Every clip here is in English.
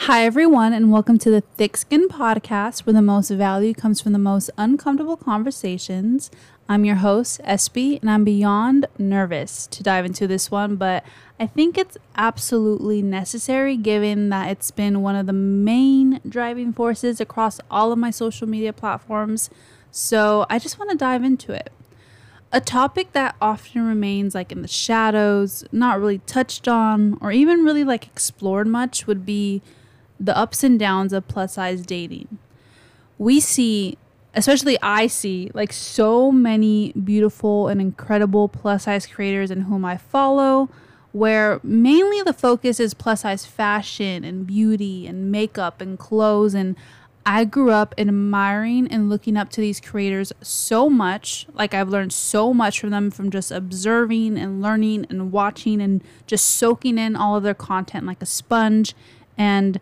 Hi, everyone, and welcome to the Thick Skin Podcast, where the most value comes from the most uncomfortable conversations. I'm your host, Espy, and I'm beyond nervous to dive into this one, but I think it's absolutely necessary given that it's been one of the main driving forces across all of my social media platforms. So I just want to dive into it. A topic that often remains in the shadows, not really touched on, or even really explored much would be the ups and downs of plus size dating. We see, especially I see, so many beautiful and incredible plus size creators in whom I follow, where mainly the focus is plus size fashion and beauty and makeup and clothes. And I grew up admiring and looking up to these creators so much. I've learned so much from them, from just observing and learning and watching and just soaking in all of their content like a sponge. And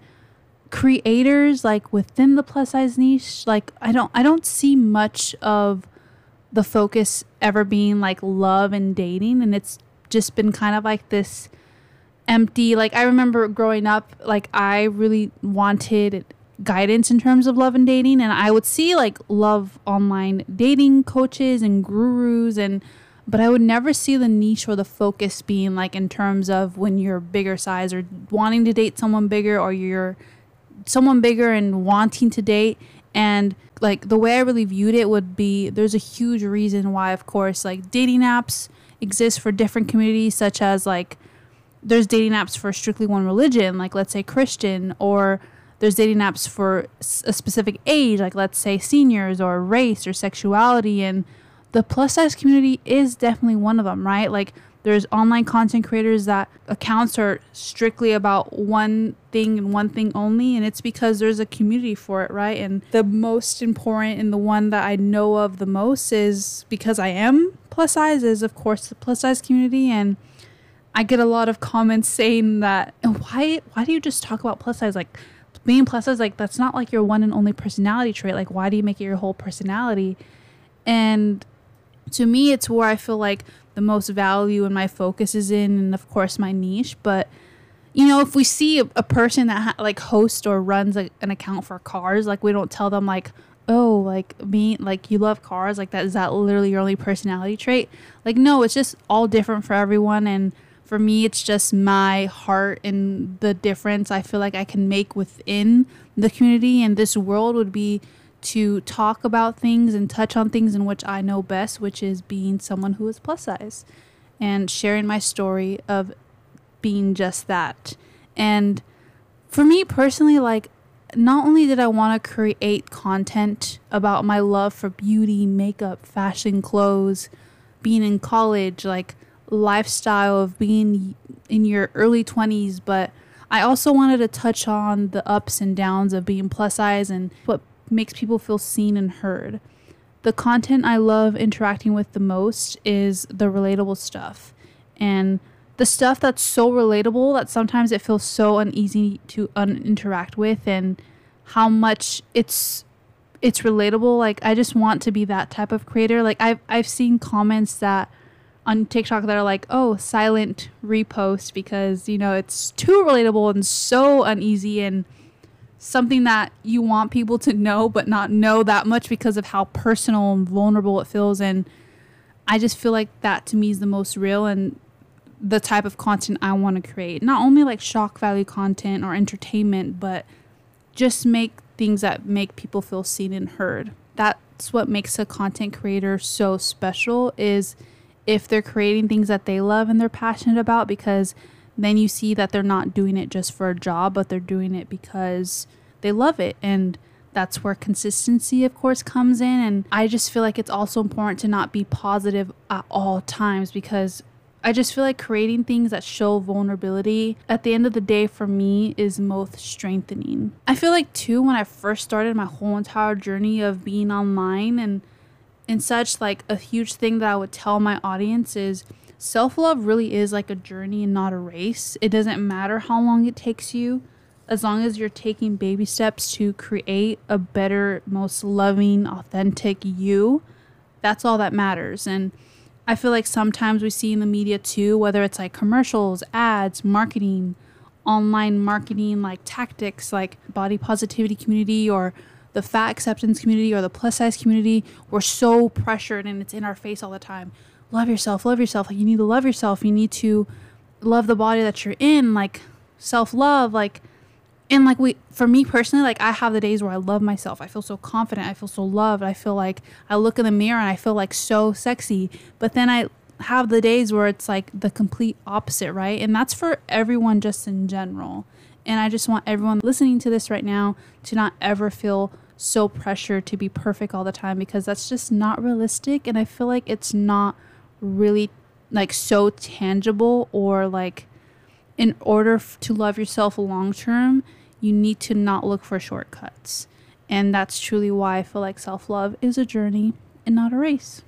creators within the plus size niche, I don't see much of the focus ever being love and dating, and it's just been kind of this empty. I remember growing up, I really wanted guidance in terms of love and dating, and I would see love online dating coaches and gurus, but I would never see the niche or the focus being in terms of when you're bigger size or wanting to date someone bigger, or you're someone bigger and wanting to date. And the way I really viewed it would be, there's a huge reason why, of course, dating apps exist for different communities, such as there's dating apps for strictly one religion, let's say Christian, or there's dating apps for a specific age, let's say seniors, or race or sexuality. And the plus size community is definitely one of them, right? There's online content creators that accounts are strictly about one thing and one thing only, and it's because there's a community for it, right? And the most important, and the one that I know of the most, is because I am plus size, is of course the plus size community. And I get a lot of comments saying that, why do you just talk about plus size? Being plus size, that's not your one and only personality trait. Why do you make it your whole personality? And to me, it's where I feel the most value and my focus is in, and of course my niche. But if we see a person that hosts or runs an account for cars, we don't tell them me, you love cars, is that literally your only personality trait? No, it's just all different for everyone. And for me, it's just my heart and the difference I feel I can make within the community and this world would be to talk about things and touch on things in which I know best, which is being someone who is plus size and sharing my story of being just that. And for me personally, not only did I want to create content about my love for beauty, makeup, fashion, clothes, being in college, lifestyle of being in your early 20s, but I also wanted to touch on the ups and downs of being plus size and what makes people feel seen and heard. The content I love interacting with the most is the relatable stuff, and the stuff that's so relatable that sometimes it feels so uneasy to interact with, and how much it's relatable. I just want to be that type of creator. I've seen comments that on TikTok that are oh, silent repost, because it's too relatable and so uneasy and something that you want people to know but not know that much because of how personal and vulnerable it feels. And I just feel that to me is the most real and the type of content I want to create. Not only shock value content or entertainment, but just make things that make people feel seen and heard. That's what makes a content creator so special, is if they're creating things that they love and they're passionate about, because then you see that they're not doing it just for a job, but they're doing it because they love it. And that's where consistency, of course, comes in. And I just feel it's also important to not be positive at all times, because I just feel creating things that show vulnerability at the end of the day for me is most strengthening. I feel too, when I first started my whole entire journey of being online and such, a huge thing that I would tell my audience is self-love really is a journey and not a race. It doesn't matter how long it takes you, as long as you're taking baby steps to create a better, most loving, authentic you. That's all that matters. And I feel sometimes we see in the media too, whether it's commercials, ads, marketing, online marketing like tactics like body positivity community or the fat acceptance community or the plus size community. We're so pressured and it's in our face all the time. Love yourself, love yourself. Like, you need to love yourself. You need to love the body that you're in, like self-love, like, and like for me personally, like I have the days where I love myself. I feel so confident. I feel so loved. I feel like I look in the mirror and I feel like so sexy. But then I have the days where it's like the complete opposite, right? And that's for everyone just in general. And I just want everyone listening to this right now to not ever feel so pressured to be perfect all the time, because that's just not realistic. And I feel like it's not really like so tangible, or like in order to love yourself long term, you need to not look for shortcuts. And that's truly why I feel like self-love is a journey and not a race.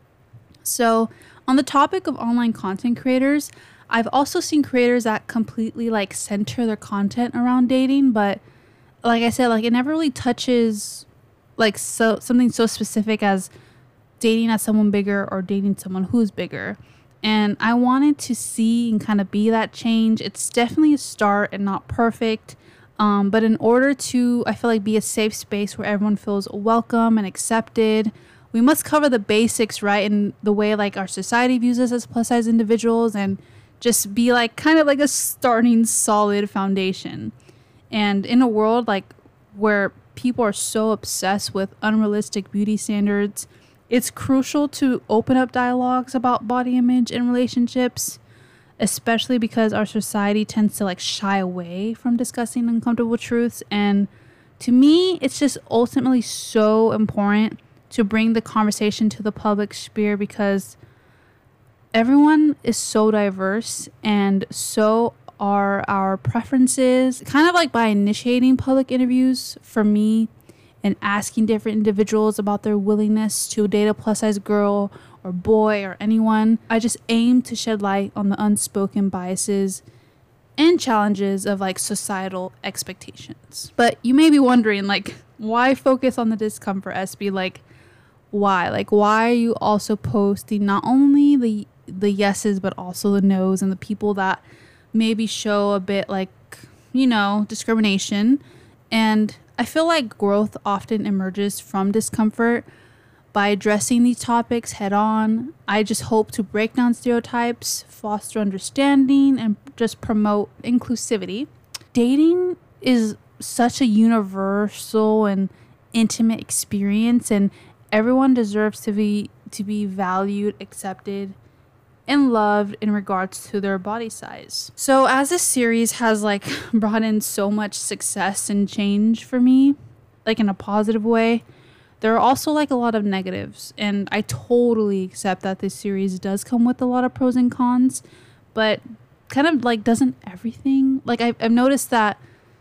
So on the topic of online content creators, I've also seen creators that completely like center their content around dating, but like I said, like it never really touches like something so specific as dating as someone bigger or dating someone who's bigger. And I wanted to see and kind of be that change. It's definitely a start and not perfect. But in order to, I feel like, be a safe space where everyone feels welcome and accepted, we must cover the basics, right? In the way like our society views us as plus size individuals, and just be like kind of like a starting solid foundation. And in a world like where people are so obsessed with unrealistic beauty standards, it's crucial to open up dialogues about body image in relationships, especially because our society tends to like shy away from discussing uncomfortable truths. And to me, it's just ultimately so important to bring the conversation to the public sphere, because everyone is so diverse, and so are our preferences. Kind of like by initiating public interviews for me and asking different individuals about their willingness to date a plus size girl or boy or anyone, I just aim to shed light on the unspoken biases and challenges of like societal expectations. But you may be wondering, like, why focus on the discomfort, SB? Like, why? Like, why are you also posting not only the yeses but also the nos, and the people that maybe show a bit like, you know, discrimination? And I feel like growth often emerges from discomfort. By addressing these topics head on, I just hope to break down stereotypes, foster understanding, and just promote inclusivity. Dating is such a universal and intimate experience, and everyone deserves to be valued, accepted, and loved in regards to their body size. So as this series has like brought in so much success and change for me, like in a positive way, there are also like a lot of negatives. And I totally accept that this series does come with a lot of pros and cons, but kind of like doesn't everything. Like I've noticed that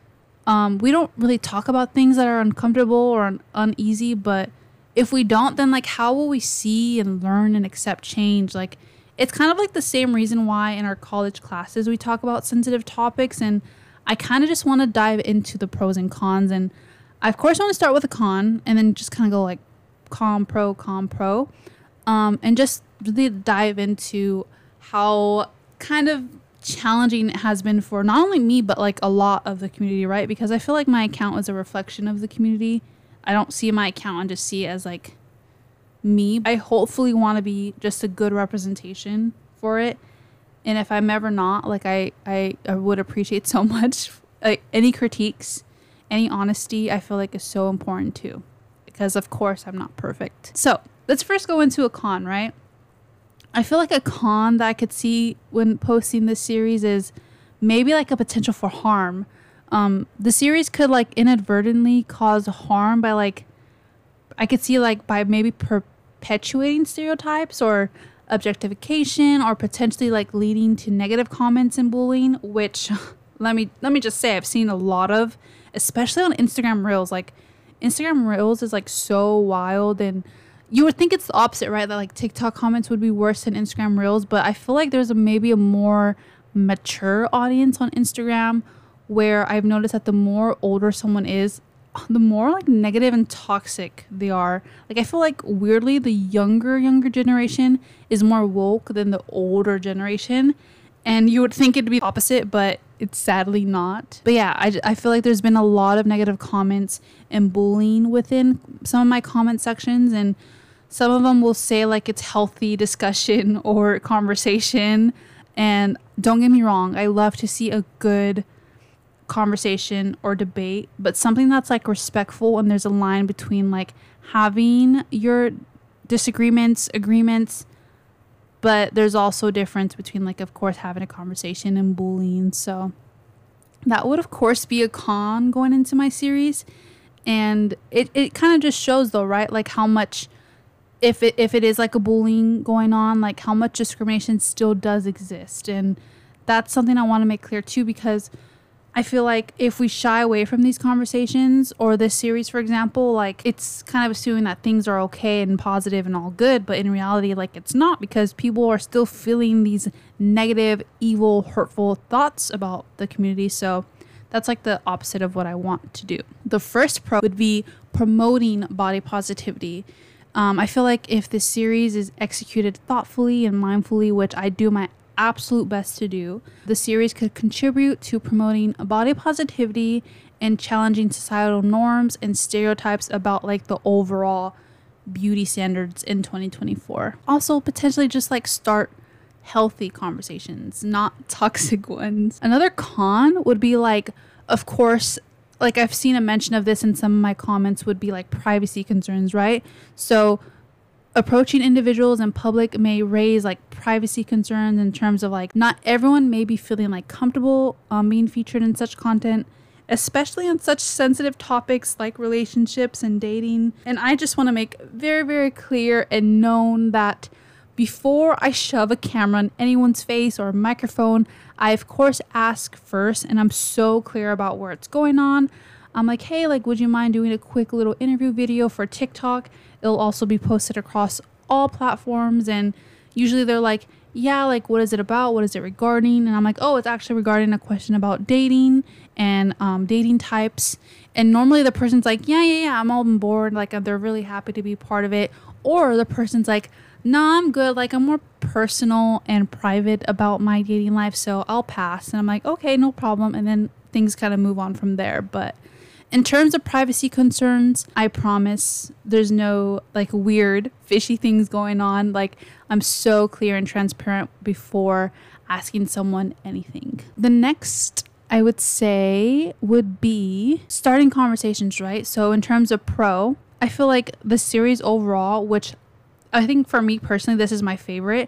we don't really talk about things that are uncomfortable or uneasy, but if we don't, then like how will we see and learn and accept change? Like, it's kind of like the same reason why in our college classes we talk about sensitive topics, and I kind of just want to dive into the pros and cons. And I, of course, want to start with a con and then just kind of go like con, pro, and just really dive into how kind of challenging it has been for not only me, but like a lot of the community, right? Because I feel like my account is a reflection of the community. I don't see my account and just see it as like me. I hopefully want to be just a good representation for it. And if I'm ever not, like I would appreciate so much like any critiques, any honesty, I feel like is so important too, because of course I'm not perfect. So let's first go into a con, right? I feel like a con that I could see when posting this series is maybe like a potential for harm. The series could like inadvertently cause harm by like, I could see like by maybe perpetuating stereotypes or objectification, or potentially like leading to negative comments and bullying, which let me just say I've seen a lot of, especially on Instagram Reels. Like Instagram Reels is like so wild, and you would think it's the opposite, right? That like TikTok comments would be worse than Instagram Reels, but I feel like there's maybe a more mature audience on Instagram, where I've noticed that the more older someone is, the more like negative and toxic they are. Like I feel like weirdly the younger generation is more woke than the older generation. And you would think it'd be opposite, but it's sadly not. But yeah, I feel like there's been a lot of negative comments and bullying within some of my comment sections. And some of them will say like it's healthy discussion or conversation. And don't get me wrong, I love to see a good conversation or debate, but something that's like respectful, and there's a line between like having your disagreements, agreements, but there's also a difference between like, of course, having a conversation and bullying. So that would of course be a con going into my series. And it kind of just shows though, right? Like how much, if it is like a bullying going on, like how much discrimination still does exist. And that's something I want to make clear too, because I feel like if we shy away from these conversations or this series, for example, like it's kind of assuming that things are okay and positive and all good. But in reality, like it's not, because people are still feeling these negative, evil, hurtful thoughts about the community. So that's like the opposite of what I want to do. The first pro would be promoting body positivity. I feel like if this series is executed thoughtfully and mindfully, which I do my absolute best to do, the series could contribute to promoting body positivity and challenging societal norms and stereotypes about like the overall beauty standards in 2024. Also potentially just like start healthy conversations, not toxic ones. Another con would be like, of course, like I've seen a mention of this in some of my comments, would be like privacy concerns, right? So approaching individuals in public may raise like privacy concerns in terms of like not everyone may be feeling like comfortable being featured in such content, especially on such sensitive topics like relationships and dating. And I just want to make very, very clear and known that before I shove a camera in anyone's face or a microphone, I of course ask first, and I'm so clear about where it's going on. I'm like, hey, like, would you mind doing a quick little interview video for TikTok? It'll also be posted across all platforms. And usually they're like, yeah, like, what is it about? What is it regarding? And I'm like, oh, it's actually regarding a question about dating and dating types. And normally the person's like, yeah, I'm all on board. Like, they're really happy to be part of it. Or the person's like, nah, I'm good. Like, I'm more personal and private about my dating life, so I'll pass. And I'm like, okay, no problem. And then things kind of move on from there. But in terms of privacy concerns, I promise there's no like weird fishy things going on. Like, I'm so clear and transparent before asking someone anything. The next I would say would be starting conversations, right? So in terms of pro, I feel like the series overall, which I think for me personally, this is my favorite,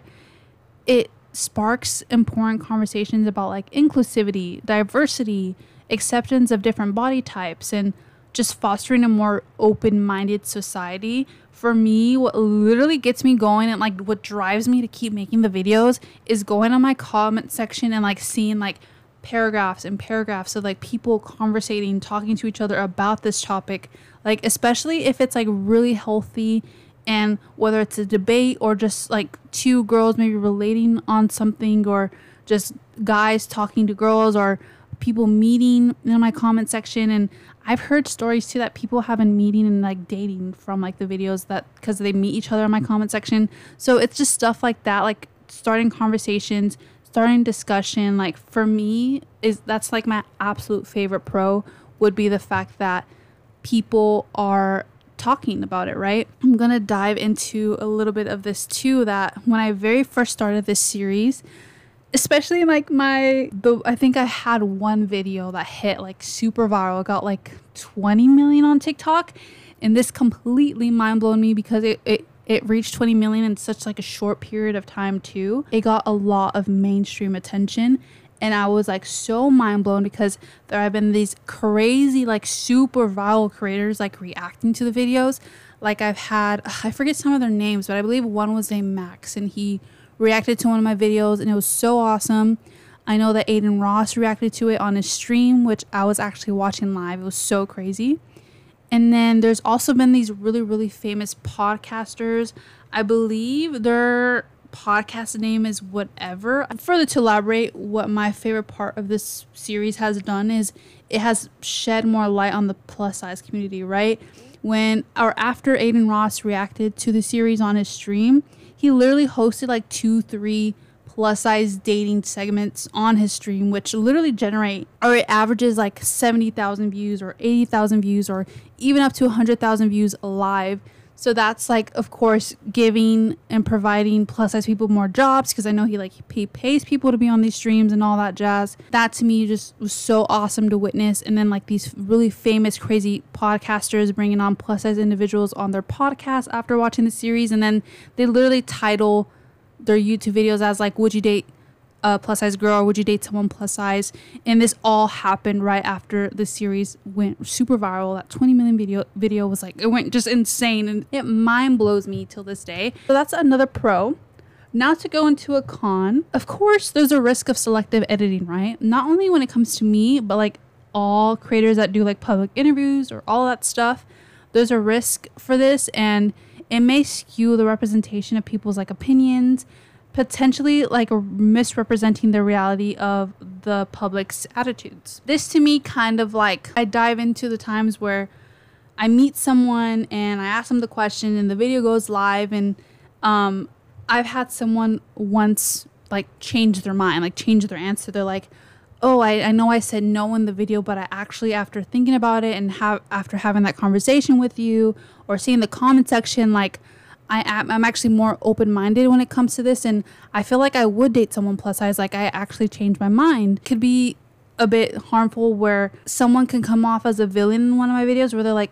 it sparks important conversations about like inclusivity, diversity, acceptance of different body types, and just fostering a more open-minded society. For me, what literally gets me going and like what drives me to keep making the videos is going on my comment section and like seeing like paragraphs and paragraphs of like people conversating, talking to each other about this topic, like especially if it's like really healthy. And whether it's a debate or just like two girls maybe relating on something, or just guys talking to girls, or people meeting in my comment section. And I've heard stories too that people have been meeting and like dating from like the videos, that because they meet each other in my comment section. So it's just stuff like that, like starting conversations, starting discussion. Like for me, that's like my absolute favorite pro, would be the fact that people are talking about it, right? I'm gonna dive into a little bit of this too, that when I very first started this series, especially like I think I had one video that hit like super viral. It got like 20 million on TikTok, and this completely mind blown me because it reached 20 million in such like a short period of time too. It got a lot of mainstream attention, and I was like so mind blown because there have been these crazy like super viral creators like reacting to the videos. Like I've had, I forget some of their names, but I believe one was named Max, and he reacted to one of my videos and it was so awesome. I know that Aiden Ross reacted to it on his stream, which I was actually watching live. It was so crazy. And then there's also been these really, really famous podcasters. I believe their podcast name is whatever. Further to elaborate, what my favorite part of this series has done is it has shed more light on the plus size community, right? When or after Aiden Ross reacted to the series on his stream, he literally hosted like 2-3 plus size dating segments on his stream, which literally generate, or it averages like 70,000 views or 80,000 views or even up to 100,000 views live. So that's like, of course, giving and providing plus size people more jobs, because I know he pays people to be on these streams and all that jazz. That to me just was so awesome to witness. And then like these really famous, crazy podcasters bringing on plus size individuals on their podcast after watching the series. And then they literally title their YouTube videos as like, would you date a plus size girl, or would you date someone plus size? And this all happened right after the series went super viral. That 20 million video was like, it went just insane, and it mind blows me till this day. So that's another pro. Now to go into a con, of course there's a risk of selective editing, right? Not only when it comes to me, but like all creators that do like public interviews or all that stuff, there's a risk for this, and it may skew the representation of people's like opinions, potentially like misrepresenting the reality of the public's attitudes. This to me kind of like, I dive into the times where I meet someone and I ask them the question and the video goes live, and I've had someone once like change their mind, like change their answer. They're like, oh, I know I said no in the video, but I actually, after thinking about it and after having that conversation with you or seeing the comment section, like I'm actually more open-minded when it comes to this, and I feel like I would date someone plus size. Like I actually changed my mind. Could be a bit harmful where someone can come off as a villain in one of my videos where they're like,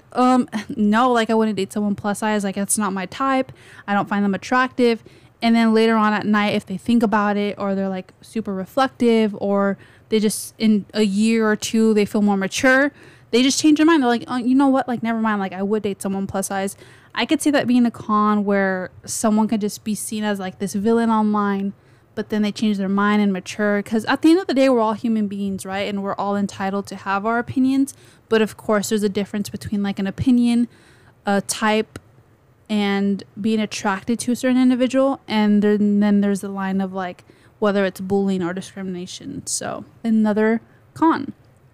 no, like I wouldn't date someone plus size. Like that's not my type. I don't find them attractive. And then later on at night, if they think about it, or they're like super reflective, or they just in a year or two, they feel more mature, they just change their mind. They're like, oh, you know what? Like, never mind. Like I would date someone plus size. I could see that being a con where someone could just be seen as like this villain online, but then they change their mind and mature. Because at the end of the day, we're all human beings, right? And we're all entitled to have our opinions. But of course, there's a difference between like an opinion, a type, and being attracted to a certain individual. And then there's the line of like whether it's bullying or discrimination. So another con.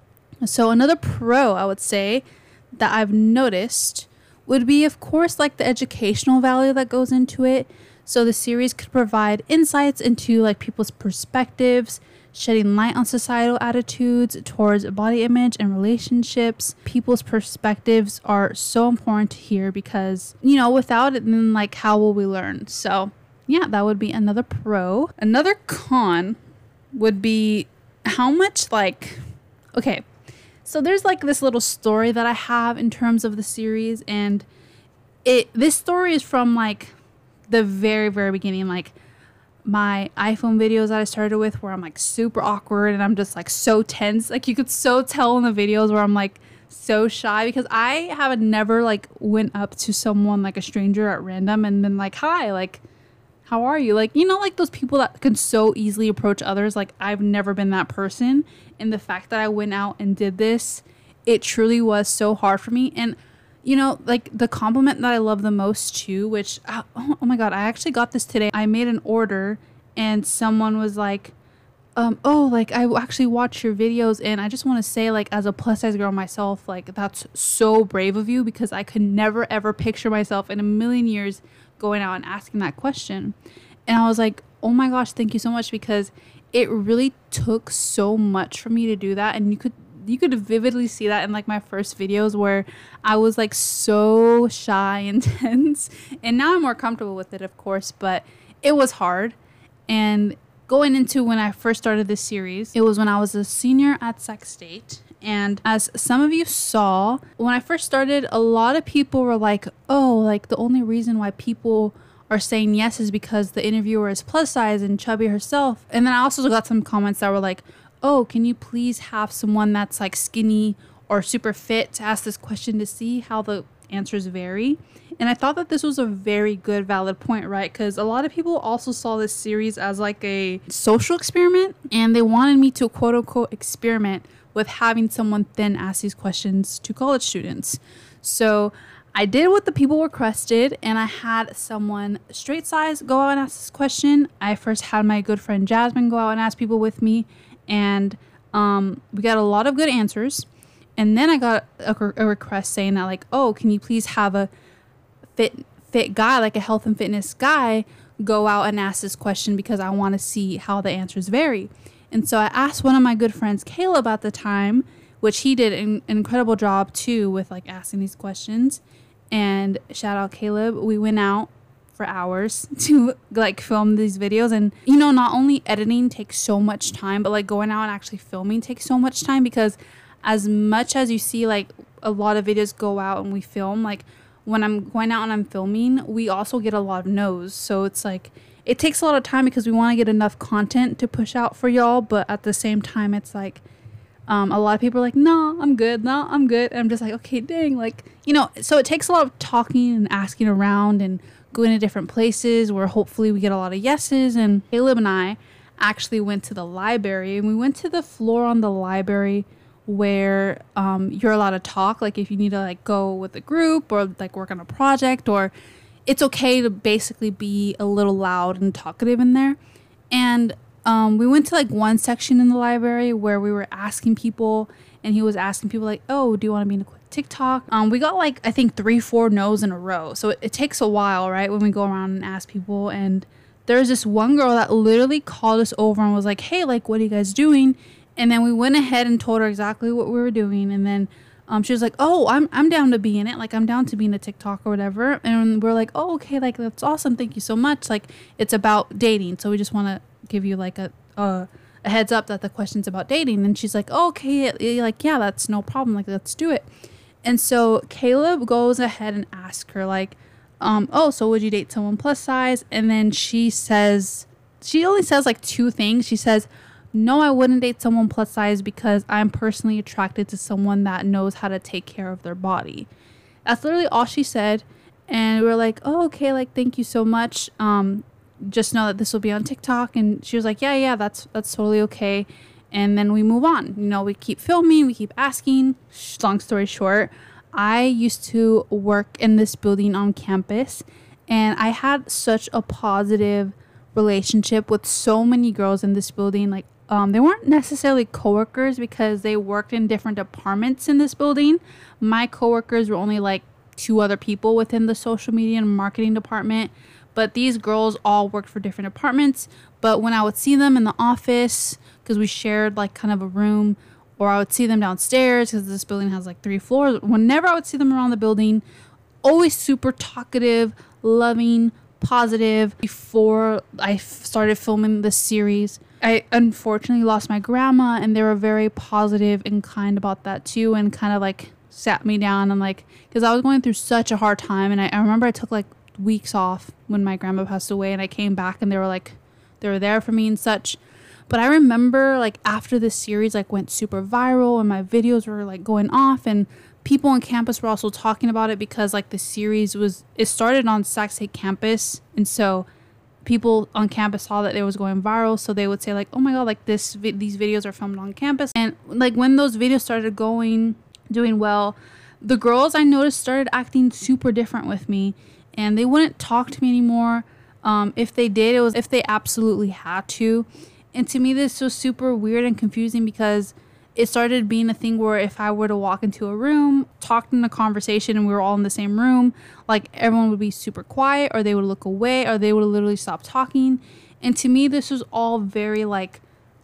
So another pro, I would say, that I've noticed would be, of course, like the educational value that goes into it. So the series could provide insights into like people's perspectives, shedding light on societal attitudes towards body image and relationships. People's perspectives are so important to hear because, you know, without it, then like how will we learn? So yeah, that would be another pro. Another con would be how much like, okay, so there's like this little story that I have in terms of the series, and this story is from like the very, very beginning, like my iPhone videos that I started with, where I'm like super awkward and I'm just like so tense. Like you could so tell in the videos where I'm like so shy, because I have never like went up to someone, like a stranger at random, and been like, hi, like how are you? Like, you know, like those people that can so easily approach others. Like I've never been that person. And the fact that I went out and did this, it truly was so hard for me. And, you know, like the compliment that I love the most too, which, oh my God, I actually got this today. I made an order and someone was like, oh, like I actually watch your videos, and I just want to say, like, as a plus size girl myself, like that's so brave of you, because I could never ever picture myself in a million years going out and asking that question. And I was like, oh my gosh, thank you so much, because it really took so much for me to do that. And you could vividly see that in like my first videos where I was like so shy and tense, and now I'm more comfortable with it, of course, but it was hard. And going into when I first started this series, it was when I was a senior at Sac State. And as some of you saw, when I first started, a lot of people were like, oh, like the only reason why people are saying yes is because the interviewer is plus size and chubby herself. And then I also got some comments that were like, oh, can you please have someone that's like skinny or super fit to ask this question to see how the answers vary? And I thought that this was a very good, valid point, right? Because a lot of people also saw this series as like a social experiment, and they wanted me to quote unquote experiment with having someone thin ask these questions to college students. So I did what the people requested, and I had someone straight size go out and ask this question. I first had my good friend Jasmine go out and ask people with me, and we got a lot of good answers. And then I got a request saying that like, oh, can you please have a fit guy, like a health and fitness guy, go out and ask this question because I want to see how the answers vary. And so I asked one of my good friends, Caleb, at the time, which he did an incredible job too with like asking these questions. And shout out Caleb. We went out for hours to like film these videos. And you know, not only editing takes so much time, but like going out and actually filming takes so much time, because as much as you see like a lot of videos go out and we film, like when I'm going out and I'm filming, we also get a lot of no's. So it's like it takes a lot of time because we want to get enough content to push out for y'all, but at the same time it's like a lot of people are like, no, I'm good. No, I'm good. And I'm just like, okay, dang, like, you know, so it takes a lot of talking and asking around and going to different places where hopefully we get a lot of yeses. And Caleb and I actually went to the library, and we went to the floor on the library where you're allowed to talk, like if you need to like go with a group or like work on a project, or it's okay to basically be a little loud and talkative in there. And we went to like one section in the library where we were asking people, and he was asking people like, oh, do you want to be in a quick TikTok? We got like, I think 3-4 no's in a row. So it takes a while, right? When we go around and ask people. And there's this one girl that literally called us over and was like, hey, like, what are you guys doing? And then we went ahead and told her exactly what we were doing. And then she was like, oh, I'm down to be in it. Like, I'm down to be in a TikTok or whatever. And we're like, oh, okay, like, that's awesome. Thank you so much. Like, it's about dating. So we just want to give you like a heads up that the question's about dating. And she's like, oh, okay, like, yeah, that's no problem. Like, let's do it. And so Caleb goes ahead and asks her like, oh, so would you date someone plus size? And then she only says like 2 things. She says, no, I wouldn't date someone plus size because I'm personally attracted to someone that knows how to take care of their body. That's literally all she said. And we were like, oh, okay, like, thank you so much. Just know that this will be on TikTok. And she was like, yeah, that's totally okay. And then we move on. You know, we keep filming, we keep asking. Long story short, I used to work in this building on campus, and I had such a positive relationship with so many girls in this building. Like, they weren't necessarily coworkers because they worked in different departments in this building. My coworkers were only like 2 other people within the social media and marketing department, but these girls all worked for different departments. But when I would see them in the office, because we shared like kind of a room, or I would see them downstairs because this building has like 3 floors. Whenever I would see them around the building, always super talkative, loving, positive. Before I started filming this series, I unfortunately lost my grandma, and they were very positive and kind about that too, and kind of like sat me down and like, because I was going through such a hard time. And I remember I took like weeks off when my grandma passed away, and I came back and they were there for me and such. But I remember like after this series like went super viral and my videos were like going off, and people on campus were also talking about it because like the series it started on Sac State campus, and so people on campus saw that it was going viral, so they would say like, oh my god, like these videos are filmed on campus. And like when those videos started doing well, the girls I noticed started acting super different with me, and they wouldn't talk to me anymore. If they did, it was if they absolutely had to. And to me, this was super weird and confusing because it started being a thing where if I were to walk into a room, talk in a conversation, and we were all in the same room, like everyone would be super quiet, or they would look away, or they would literally stop talking. And to me, this was all very like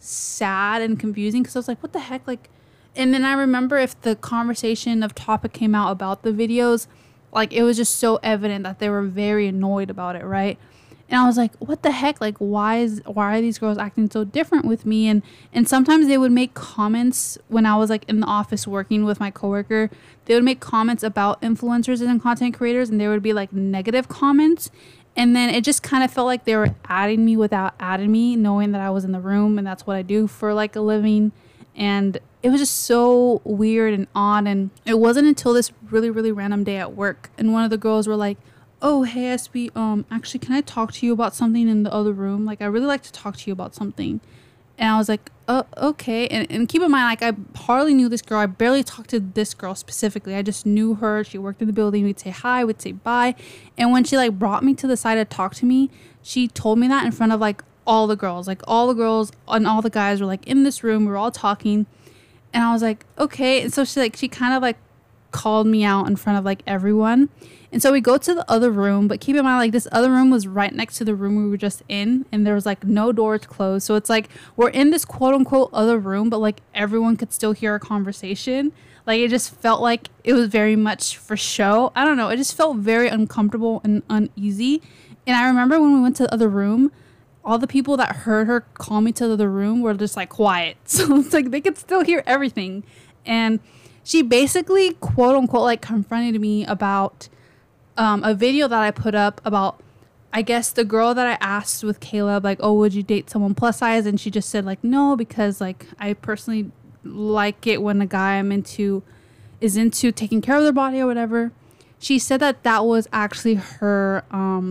sad and confusing because I was like, what the heck? Like, and then I remember if the conversation of topic came out about the videos, like it was just so evident that they were very annoyed about it, right? And I was like, what the heck? Like, why are these girls acting so different with me? And sometimes they would make comments when I was like in the office working with my coworker. They would make comments about influencers and content creators, and there would be like negative comments. And then it just kind of felt like they were adding me without adding me, knowing that I was in the room and that's what I do for like a living. And it was just so weird and odd. And it wasn't until this really, really random day at work, and one of the girls were like, oh, hey, SB, actually, can I talk to you about something in the other room? Like, I really like to talk to you about something. And I was like, oh, okay. And keep in mind, like, I hardly knew this girl. I barely talked to this girl specifically. I just knew her. She worked in the building. We'd say hi, we'd say bye. And when she, like, brought me to the side to talk to me, she told me that in front of, like, all the girls. Like, all the girls and all the guys were, like, in this room. We were all talking. And I was like, okay. And so she kind of, like, called me out in front of like everyone. And so we go to the other room, but keep in mind, like, this other room was right next to the room we were just in, and there was like no doors closed. So it's like we're in this quote unquote other room, but like everyone could still hear our conversation. Like, it just felt like it was very much for show. I don't know. It just felt very uncomfortable and uneasy. And I remember when we went to the other room, all the people that heard her call me to the other room were just like quiet. So it's like they could still hear everything. And she basically quote unquote like confronted me about a video that I put up about, I guess, the girl that I asked with Caleb, like, oh, would you date someone plus size? And she just said like, no, because like I personally like it when a guy I'm into is into taking care of their body or whatever. She said that that was actually her,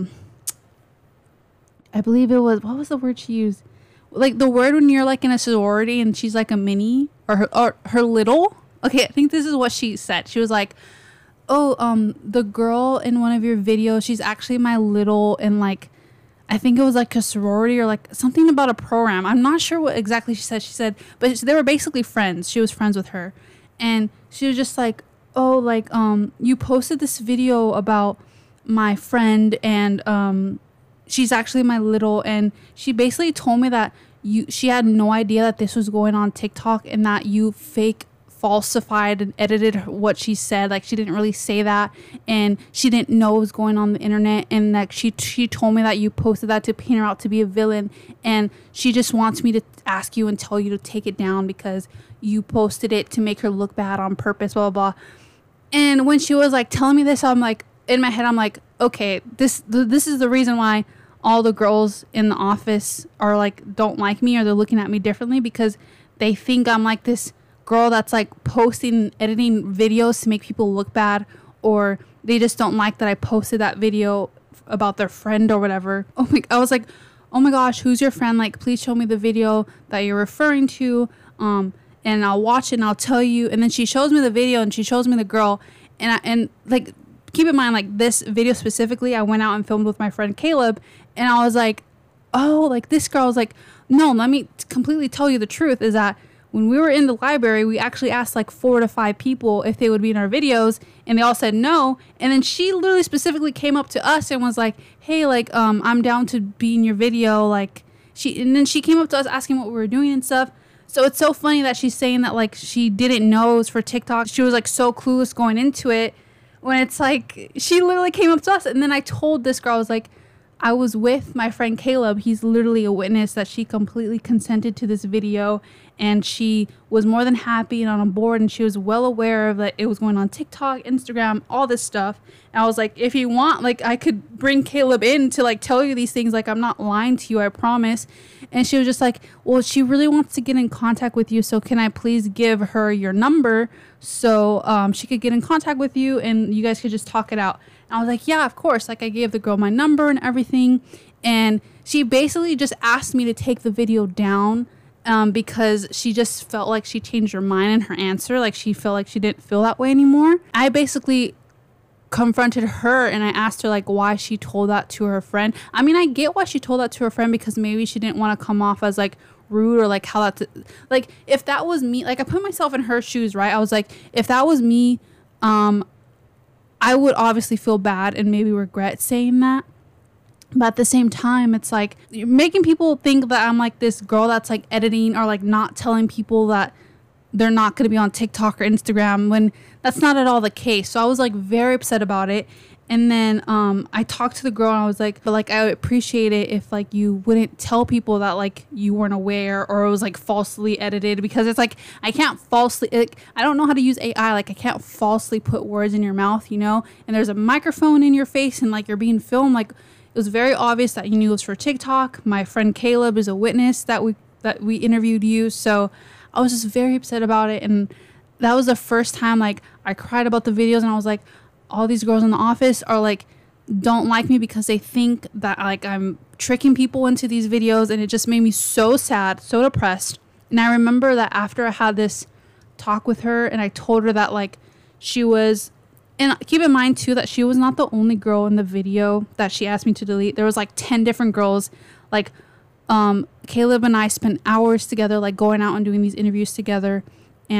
I believe it was, what was the word she used? Like the word when you're like in a sorority and she's like a mini or her little. Okay, I think this is what she said. She was like, oh, the girl in one of your videos, she's actually my little, and like, I think it was like a sorority or like something about a program. I'm not sure what exactly she said. She said, but they were basically friends. She was friends with her. And she was just like, oh, like, you posted this video about my friend and, she's actually my little, and she basically told me that she had no idea that this was going on TikTok and that you falsified and edited what she said. Like, she didn't really say that, and she didn't know what was going on the internet, and like she told me that you posted that to paint her out to be a villain, and she just wants me to ask you and tell you to take it down because you posted it to make her look bad on purpose, blah blah blah. And when she was like telling me this, I'm like, in my head I'm like, okay, this is the reason why all the girls in the office are like don't like me, or they're looking at me differently, because they think I'm like this girl that's like posting and editing videos to make people look bad, or they just don't like that I posted that video about their friend or whatever. I was like, oh my gosh, who's your friend? Like, please show me the video that you're referring to, and I'll watch it and I'll tell you. And then she shows me the video and she shows me the girl, and like, keep in mind, like, this video specifically I went out and filmed with my friend Caleb, and I was like, oh, like, this girl was like, no, let me completely tell you the truth, is that when we were in the library, we actually asked like 4 to 5 people if they would be in our videos, and they all said no. And then she literally specifically came up to us and was like, hey, like, I'm down to be in your video. Like, and then she came up to us asking what we were doing and stuff. So it's so funny that she's saying that like she didn't know it was for TikTok. She was like so clueless going into it, when it's like she literally came up to us. And then I told this girl, I was like, I was with my friend Caleb. He's literally a witness that she completely consented to this video, and she was more than happy and on board, and she was well aware of that it was going on TikTok, Instagram, all this stuff. And I was like, if you want, like, I could bring Caleb in to like tell you these things. Like, I'm not lying to you, I promise. And she was just like, well, she really wants to get in contact with you, so can I please give her your number so she could get in contact with you and you guys could just talk it out. And I was like, yeah, of course. Like, I gave the girl my number and everything, and she basically just asked me to take the video down because she just felt like she changed her mind in her answer. Like, she felt like she didn't feel that way anymore. I basically confronted her and I asked her like why she told that to her friend. I mean, I get why she told that to her friend, because maybe she didn't want to come off as like rude, or like how that's like, if that was me, like, I put myself in her shoes, right? I was like, if that was me, I would obviously feel bad and maybe regret saying that. But at the same time, it's like you're making people think that I'm like this girl that's like editing or like not telling people that they're not going to be on TikTok or Instagram, when that's not at all the case. So I was like very upset about it. And then I talked to the girl and I was like, but like, I would appreciate it if like you wouldn't tell people that like you weren't aware, or it was like falsely edited, because it's like, I can't falsely, like, I don't know how to use AI. Like, I can't falsely put words in your mouth, you know, and there's a microphone in your face and like you're being filmed. Like, it was very obvious that you knew it was for TikTok. My friend Caleb is a witness that we interviewed you. So I was just very upset about it. And that was the first time like I cried about the videos, and I was like, all these girls in the office are like, don't like me because they think that like I'm tricking people into these videos. And it just made me so sad, so depressed. And I remember that after I had this talk with her and I told her that like she was, and keep in mind too that she was not the only girl in the video that she asked me to delete. There was like 10 different girls. Like Caleb and I spent hours together, like going out and doing these interviews together. And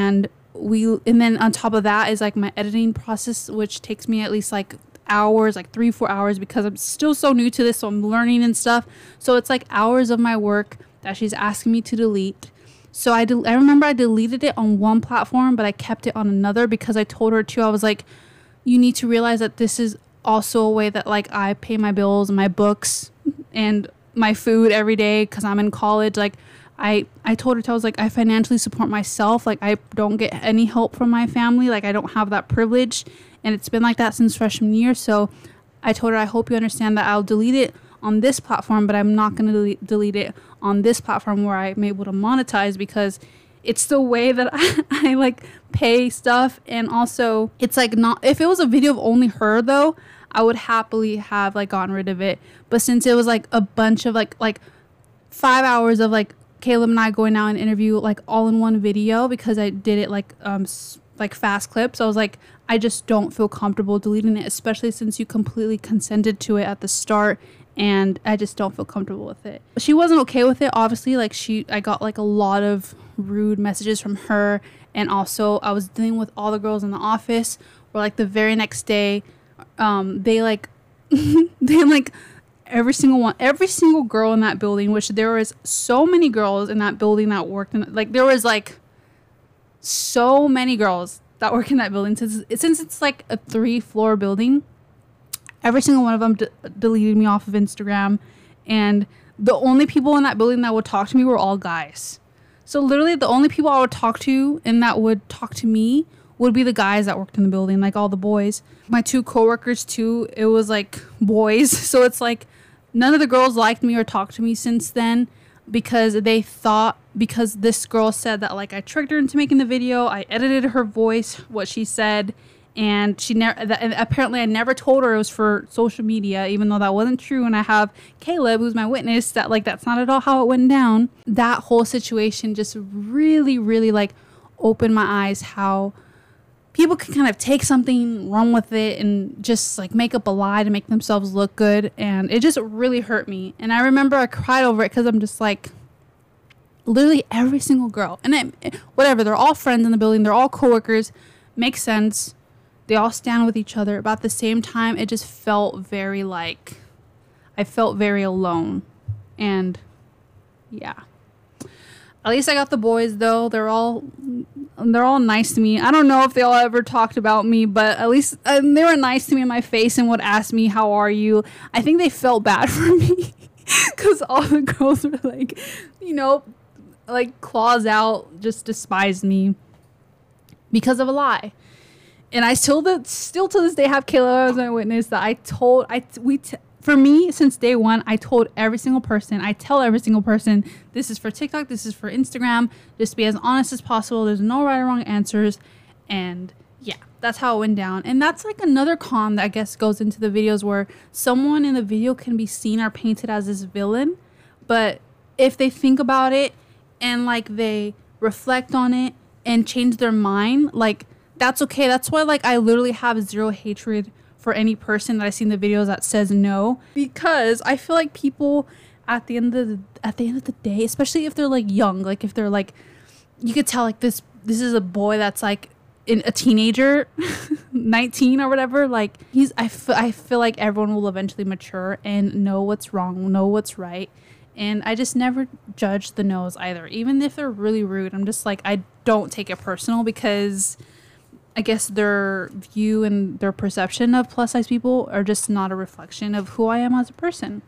and then on top of that is like my editing process, which takes me at least like hours, like 3-4 hours, because I'm still so new to this, so I'm learning and stuff. So it's like hours of my work that she's asking me to delete. So I remember I deleted it on one platform, but I kept it on another because I told her too, I was like, you need to realize that this is also a way that like I pay my bills and my books and my food every day because I'm in college. Like I told her, I was like, I financially support myself. Like I don't get any help from my family. Like I don't have that privilege. And it's been like that since freshman year. So I told her, I hope you understand that I'll delete it on this platform, but I'm not going to delete it on this platform where I'm able to monetize, because it's the way that I like pay stuff. And also it's like, not, if it was a video of only her though, I would happily have like gotten rid of it. But since it was like a bunch of like 5 hours of like Caleb and I going out and interview like all in one video, because I did it like fast clips, I was like, I just don't feel comfortable deleting it, especially since you completely consented to it at the start, and I just don't feel comfortable with it. She wasn't okay with it, obviously. Like I got like a lot of rude messages from her, and also I was dealing with all the girls in the office where like the very next day they like they like every single girl in that building, which there was so many girls in that building that worked in, like there was like so many girls that work in that building, since it's like a 3-floor building. Every single one of them deleted me off of Instagram, and the only people in that building that would talk to me were all guys. So literally the only people I would talk to and that would talk to me would be the guys that worked in the building, like all the boys. My 2 coworkers too, it was like boys. So it's like none of the girls liked me or talked to me since then, because they thought, because this girl said that like I tricked her into making the video, I edited her voice, what she said, and and apparently I never told her it was for social media, even though that wasn't true. And I have Caleb, who's my witness, that like that's not at all how it went down. That whole situation just really, really like opened my eyes how people can kind of take something, run with it, and just like make up a lie to make themselves look good. And it just really hurt me. And I remember I cried over it because I'm just like, literally every single girl, and whatever, they're all friends in the building, they're all coworkers, makes sense, they all stand with each other. But at the same time, it just felt very like, I felt very alone. And yeah, at least I got the boys though. They're all nice to me. I don't know if they all ever talked about me, but at least they were nice to me in my face and would ask me, how are you? I think they felt bad for me because all the girls were like, you know, like claws out, just despised me because of a lie. And I still to this day have Kayla as my witness that for me, since day one, I told every single person, I tell every single person, this is for TikTok, this is for Instagram, just be as honest as possible. There's no right or wrong answers. And yeah, that's how it went down. And that's like another con that I guess goes into the videos, where someone in the video can be seen or painted as this villain. But if they think about it and like they reflect on it and change their mind, like that's okay. That's why like I literally have zero hatred for any person that I see in the videos that says no, because I feel like people at the end of the day, especially if they're like young, like if they're like, you could tell like this is a boy that's like a teenager, 19 or whatever, like I feel like everyone will eventually mature and know what's wrong, know what's right. And I just never judge the no's either, even if they're really rude. I'm just like, I don't take it personal, because I guess their view and their perception of plus size people are just not a reflection of who I am as a person.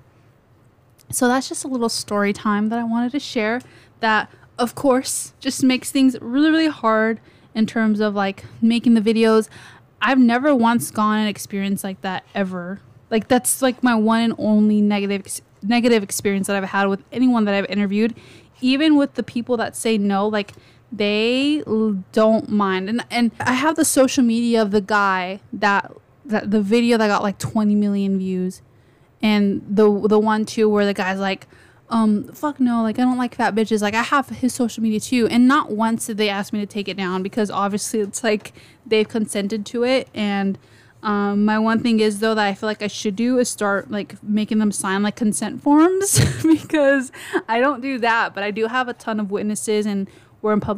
So that's just a little story time that I wanted to share, that of course just makes things really, really hard in terms of like making the videos. I've never once gone an experience like that ever. Like that's like my one and only negative experience that I've had with anyone that I've interviewed. Even with the people that say no, like they don't mind. And I have the social media of the guy that the video that got like 20 million views, and the one too where the guy's like, fuck no, like I don't like fat bitches. Like I have his social media too, and not once did they ask me to take it down, because obviously it's like they've consented to it. And my one thing is though that I feel like I should do is start like making them sign like consent forms because I don't do that, but I do have a ton of witnesses and we're in public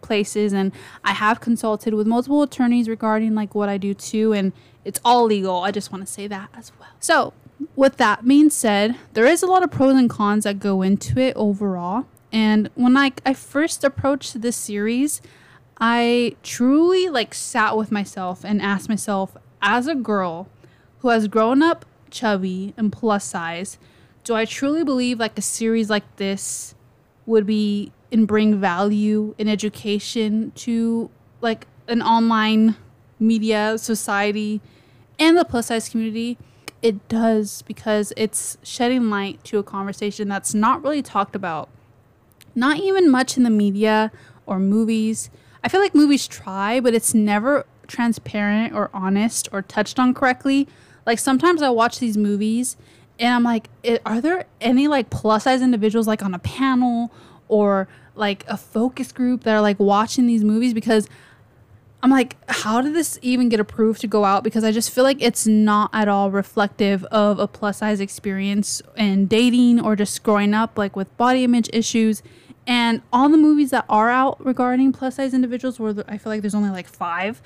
places, and I have consulted with multiple attorneys regarding like what I do too, and it's all legal. I just want to say that as well. So with that being said, there is a lot of pros and cons that go into it overall. And when I first approached this series, I truly like sat with myself and asked myself, as a girl who has grown up chubby and plus size, do I truly believe like a series like this would be and bring value in education to like an online media society and the plus size community? It does, because it's shedding light to a conversation that's not really talked about. Not even much in the media or movies. I feel like movies try, but it's never transparent or honest or touched on correctly. Like sometimes I watch these movies and I'm like, are there any like plus size individuals like on a panel or like a focus group that are like watching these movies? Because I'm like, how did this even get approved to go out? Because I just feel like it's not at all reflective of a plus size experience in dating or just growing up like with body image issues. And all the movies that are out regarding plus size individuals, where I feel like there's only like 5,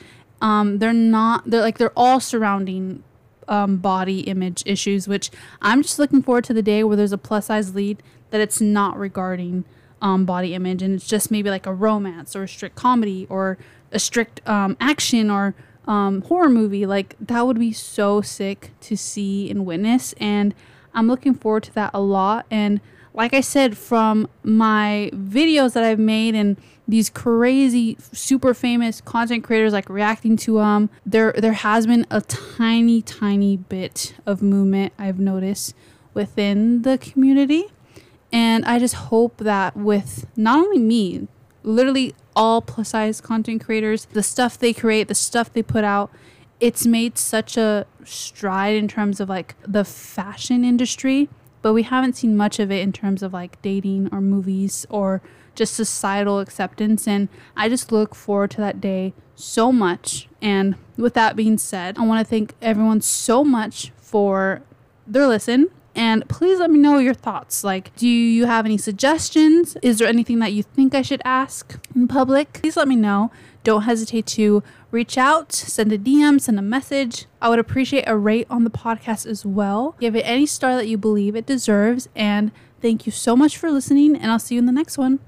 they're all surrounding body image issues, which I'm just looking forward to the day where there's a plus size lead that it's not regarding body image, and it's just maybe like a romance or a strict comedy or a strict action or horror movie. Like that would be so sick to see and witness, and I'm looking forward to that a lot. And like I said, from my videos that I've made and these crazy, super famous content creators like reacting to them, there has been a tiny, tiny bit of movement I've noticed within the community. And I just hope that with not only me, literally all plus size content creators, the stuff they create, the stuff they put out, it's made such a stride in terms of like the fashion industry. But we haven't seen much of it in terms of like dating or movies or just societal acceptance. And I just look forward to that day so much. And with that being said, I want to thank everyone so much for their listen. And please let me know your thoughts. Like, do you have any suggestions? Is there anything that you think I should ask in public? Please let me know. Don't hesitate to reach out, send a DM, send a message. I would appreciate a rate on the podcast as well. Give it any star that you believe it deserves. And thank you so much for listening, and I'll see you in the next one.